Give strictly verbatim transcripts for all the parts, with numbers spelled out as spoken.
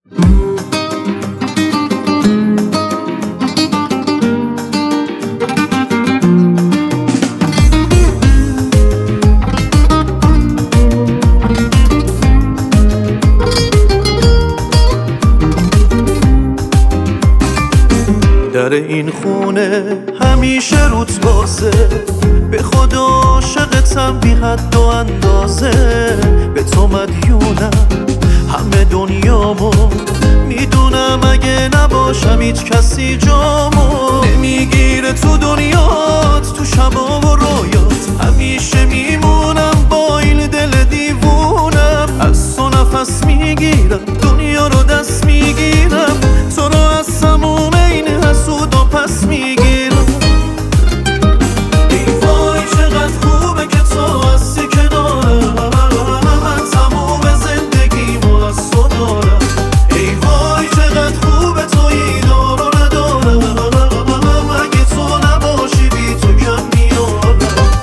در این خونه همیشه روت بازه، به خدا عاشقتم بی حد و اندازه. به تو مدیونم همه دنیامو، میدونم اگه نباشم هیچ کسی جامو نمیگیره تو دنیات، تو شبا و رویات همیشه میمونم با این دل دیوونم. از تو نفس میگیرم دنیا رو دست میگیرم، تو رو از سموم این حسود و پس میگیرم. ای وای چقدر خوبه که تو هستی کنارم، من تموم زندگیمو از تو دارم. ای وای چقدر خوبه تویی دارو ندارم، اگه تو نباشی بی تو کم میارم.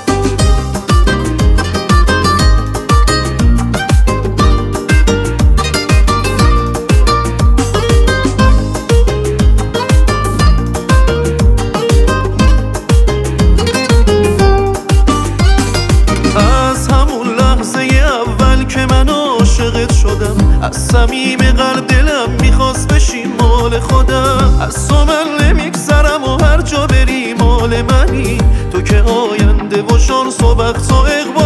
از صمیم قلب دلم میخواست بشی مال خودم، از تو من نمیگذرم و هر جا بری مال منی. تو که آینده و شانس و بخت و اقبال